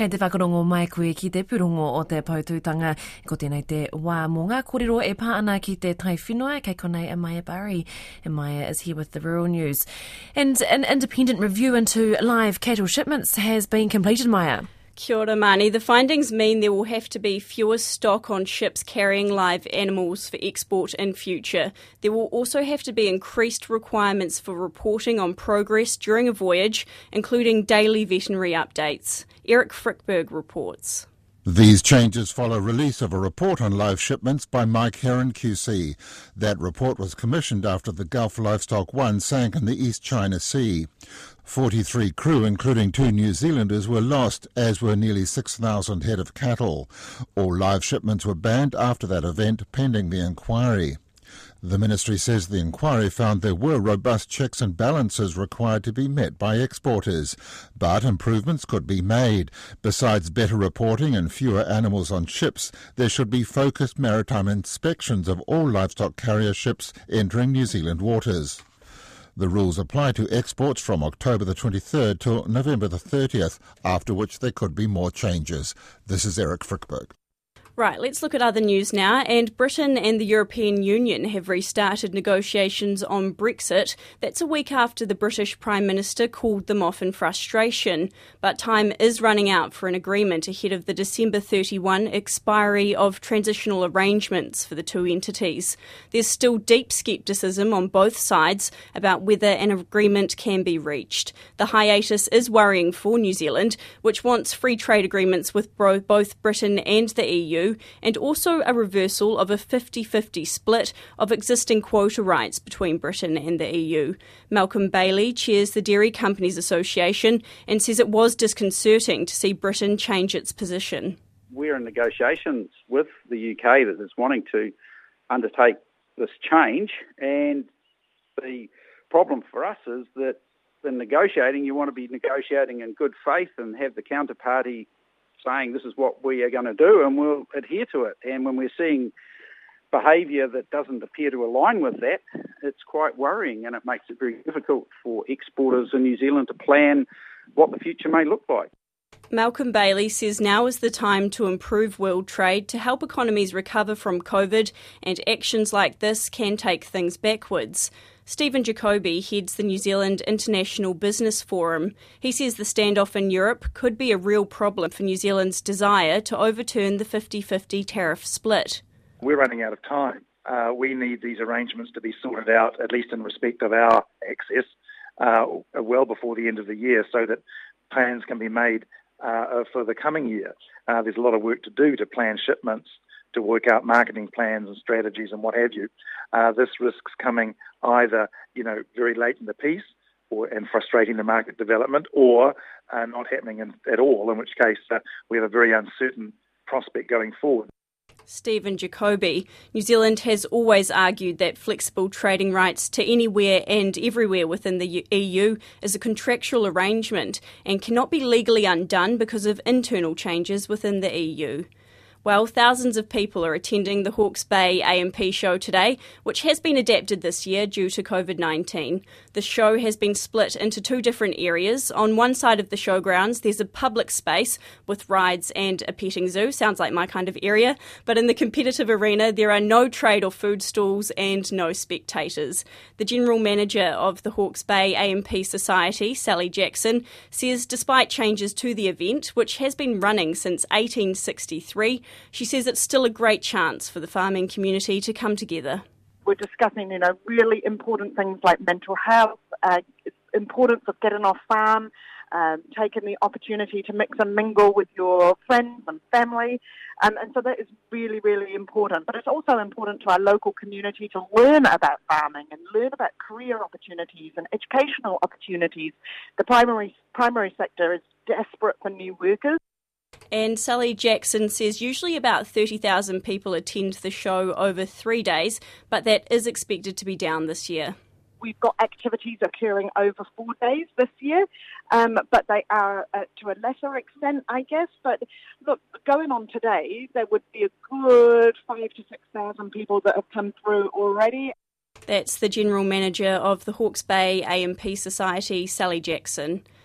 Kei te whakarongo mai koe ki te purongo o te pautūtanga. Ko tēnei te wā mō ngā kōrero e pā ana ki te tai whenua. Kei konei Amaya Barry. Amaya is here with the Rural News. And an independent review into live cattle shipments has been completed, Maya. Kia ora, Mani. The findings mean there will have to be fewer stock on ships carrying live animals for export in future. There will also have to be increased requirements for reporting on progress during a voyage, including daily veterinary updates. Eric Frickberg reports. These changes follow release of a report on live shipments by Mike Heron QC. That report was commissioned after the Gulf Livestock 1 sank in the East China Sea. 43 crew, including 2 New Zealanders, were lost, as were nearly 6,000 head of cattle. All live shipments were banned after that event, pending the inquiry. The ministry says the inquiry found there were robust checks and balances required to be met by exporters, but improvements could be made. Besides better reporting and fewer animals on ships, there should be focused maritime inspections of all livestock carrier ships entering New Zealand waters. The rules apply to exports from October the 23rd till November the 30th, after which there could be more changes. This is Eric Frickberg. Right, let's look at other news now. And Britain and the European Union have restarted negotiations on Brexit. That's a week after the British Prime Minister called them off in frustration. But time is running out for an agreement ahead of the December 31 expiry of transitional arrangements for the two entities. There's still deep scepticism on both sides about whether an agreement can be reached. The hiatus is worrying for New Zealand, which wants free trade agreements with both Britain and the EU, and also a reversal of a 50-50 split of existing quota rights between Britain and the EU. Malcolm Bailey chairs the Dairy Companies Association and says it was disconcerting to see Britain change its position. We're in negotiations with the UK that is wanting to undertake this change, and the problem for us is that in negotiating, you want to be negotiating in good faith and have the counterparty saying this is what we are going to do and we'll adhere to it. And when we're seeing behaviour that doesn't appear to align with that, it's quite worrying, and it makes it very difficult for exporters in New Zealand to plan what the future may look like. Malcolm Bailey says now is the time to improve world trade to help economies recover from COVID, and actions like this can take things backwards. Stephen Jacoby heads the New Zealand International Business Forum. He says the standoff in Europe could be a real problem for New Zealand's desire to overturn the 50-50 tariff split. We're running out of time. We need these arrangements to be sorted out, at least in respect of our access, well before the end of the year, so that plans can be made for the coming year. There's a lot of work to do to plan shipments, to work out marketing plans and strategies and what have you. This risks coming either, very late in the piece and frustrating the market development, or not happening at all, in which case we have a very uncertain prospect going forward. Stephen Jacoby. New Zealand has always argued that flexible trading rights to anywhere and everywhere within the EU is a contractual arrangement and cannot be legally undone because of internal changes within the EU. Well, thousands of people are attending the Hawke's Bay A&P show today, which has been adapted this year due to COVID-19. The show has been split into two different areas. On one side of the showgrounds, there's a public space with rides and a petting zoo. Sounds like my kind of area. But in the competitive arena, there are no trade or food stalls and no spectators. The general manager of the Hawke's Bay A&P Society, Sally Jackson, says despite changes to the event, which has been running since 1863, she says it's still a great chance for the farming community to come together. We're discussing, really important things like mental health, importance of getting off farm, taking the opportunity to mix and mingle with your friends and family. And so that is really, really important. But it's also important to our local community to learn about farming and learn about career opportunities and educational opportunities. The primary sector is desperate for new workers. And Sally Jackson says usually about 30,000 people attend the show over 3 days, but that is expected to be down this year. We've got activities occurring over 4 days this year, but they are to a lesser extent, I guess. But look, going on today, there would be a good 5,000 to 6,000 people that have come through already. That's the General Manager of the Hawke's Bay A&P Society, Sally Jackson.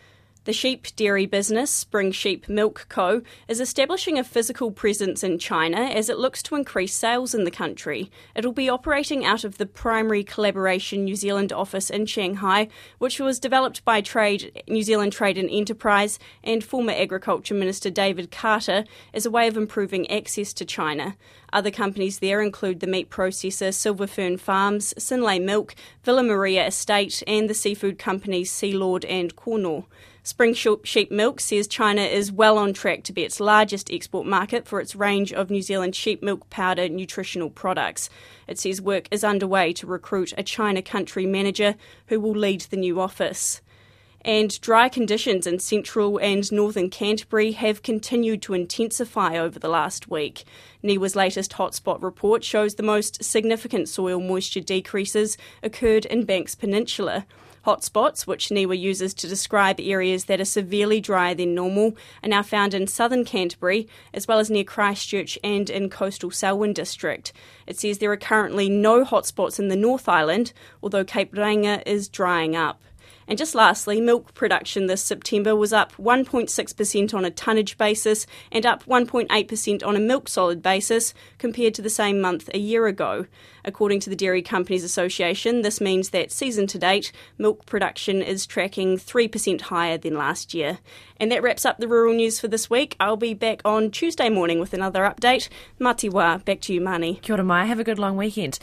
The sheep dairy business, Spring Sheep Milk Co., is establishing a physical presence in China as it looks to increase sales in the country. It'll be operating out of the Primary Collaboration New Zealand office in Shanghai, which was developed by New Zealand Trade and Enterprise and former Agriculture Minister David Carter as a way of improving access to China. Other companies there include the meat processor Silver Fern Farms, Synlait Milk, Villa Maria Estate and the seafood companies Sealord and Cornwall. Spring Sheep Milk says China is well on track to be its largest export market for its range of New Zealand sheep milk powder nutritional products. It says work is underway to recruit a China country manager who will lead the new office. And dry conditions in central and northern Canterbury have continued to intensify over the last week. NIWA's latest hotspot report shows the most significant soil moisture decreases occurred in Banks Peninsula. Hotspots, which NIWA uses to describe areas that are severely drier than normal, are now found in southern Canterbury, as well as near Christchurch and in coastal Selwyn district. It says there are currently no hotspots in the North Island, although Cape Reinga is drying up. And just lastly, milk production this September was up 1.6% on a tonnage basis and up 1.8% on a milk solid basis compared to the same month a year ago. According to the Dairy Companies Association, this means that season to date, milk production is tracking 3% higher than last year. And that wraps up the rural news for this week. I'll be back on Tuesday morning with another update. Mā te wā, back to you, Mani. Kia ora mai, have a good long weekend.